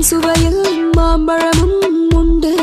சிறுதேன் சுவையில் மாம்பழமும் உண்டு.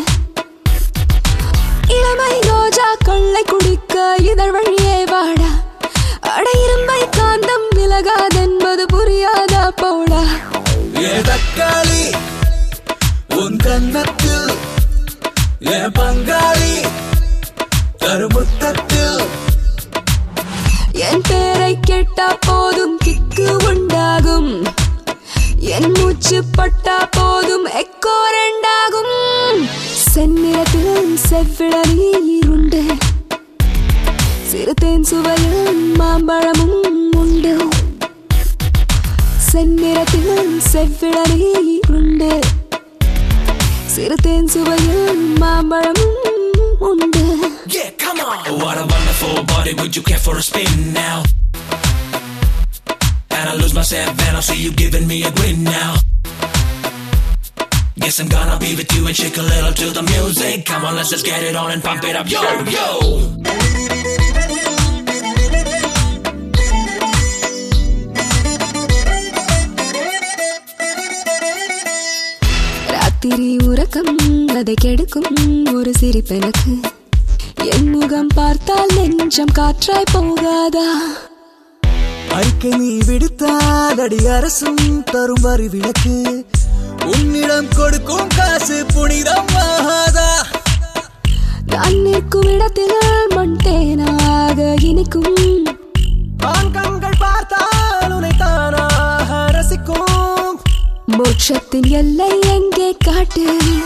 இளமை ரோஜா கொள்ளை குடிக்க இதழ் வழியே வாடா. அடையிரும்பை காந்தம் விலகாதென்பது புரியாதா போடா. தக்காளி உன் கன்னத்தில் என் பங்காளி கருமுத்தத்தில். என் பேரை கேட்டா போதும் கிக்கு உண்டாகும். என் மூச்சு பட்டா போதும் எக்கோ ரெண்டாகும். செந்நிறத்தில் செவ்விள நீருண்டு. சிறுதேன் சுவையில் மாம்பழமும் உண்டு. செந்நிறத்தில் செவ்விள நீருண்டு. சிறுதேன் சுவையில் மாம்பழமும் உண்டு. Yeah, come on. What a wonderful body, would you care for a spin now? And I lose myself and I see you giving me a grin now. Guess I'm gonna be with you and shake a little to the music. Come on, let's just get it on and pump it up, yo, yo. ராத்திரி உறக்கம் அதை கெடுக்கும் ஒரு சிரிப்பெனக்கு. என் முகம் பார்த்தால் நெஞ்சம் காற்றாய் போகாதா. அறிக்கை நீ விடுத்தால் அடி அரசும் தரும் வரி விளக்கு. உன்னிடம் கொடுக்கும் காசு புனிதம் ஆகாதா. நான் நிற்கும் இடத்தில் மண்டேனாக இனிக்கும். ஆண் கண்கள் பார்த்தால் உன்னை தானாக ரசிக்கும். மோட்சத்தின் எல்லை எங்கே காட்டு.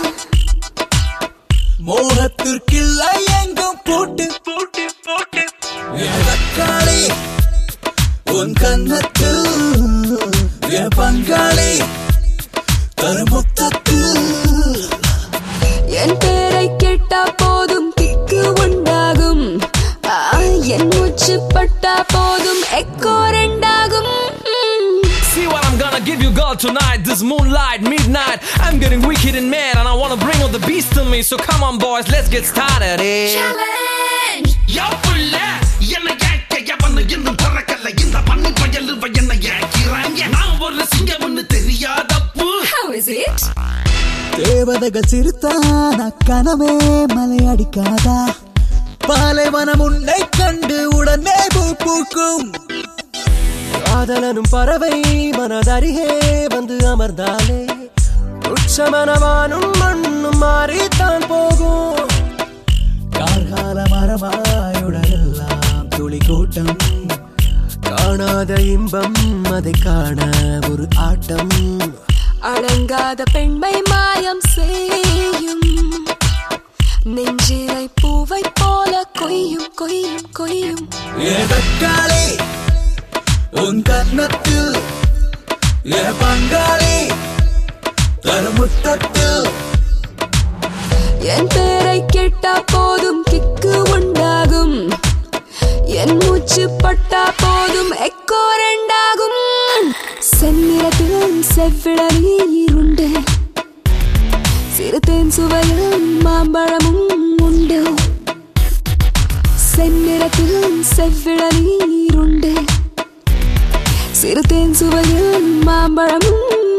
மோகத்திற்கில்லை எங்கும் போட்டு போட்டு போட்டு. தக்காளி உன் கன்னத்தில் என் பங்காளி கருமுத்தத்தில். என் பேரை கேட்டா போதும் கிக்கு உண்டாகும். என் மூச்சு பட்டா போதும் எக்கோ ரெண்டாகும். See what I'm gonna give you, girl, tonight. This moonlight, midnight. I'm getting wicked and mad, and I wanna bring all the beast to me. So come on, boys, let's get started. Challenge. Yo, pulla, yenna yakka vannu innum parakalla indha pannu koyallu yenna yakiranga. நான் ஒரு சிங்கம்னு தெரியாதப்பு. How is it? தேவதைகள் சிரித்தான கனவே மலையடிக்காதா. பாலைவனம் உன்னை கண்டு உடனே பூக்கும். காதலனும் பறவை மனதருகே வந்து அமர்ந்தாலே உச்சமனவானும் மண்ணும் மாறித்தான் போகும். கார்கால மரமாயுடனெல்லாம் துளி கூட்டம். காணாத இன்பம் அதை காண ஒரு ஆட்டம். அடங்காத பெண்மை மாயம் செய்யும். நெஞ்சிலை பூவை போல கொய்யும் கொய்யும் கொய்யும். தக்காளி உன் கன்னத்தில் என் பங்காளி கருமுத்தத்தில். என் பேரை கேட்டா போதும் கிக்கு உண்டாகும். என் மூச்சு பட்டா போதும் எக்கோ ரெண்டாகும். செந்நிறத்தில் செவ்விள நீருண்டு. சிறுதேன் சுவையில் மாம்பழமும் உண்டு. செந்நிறத்தில் செவ்விள நீருண்டு. சிறுதேன் சுவையில் மாம்பழமும்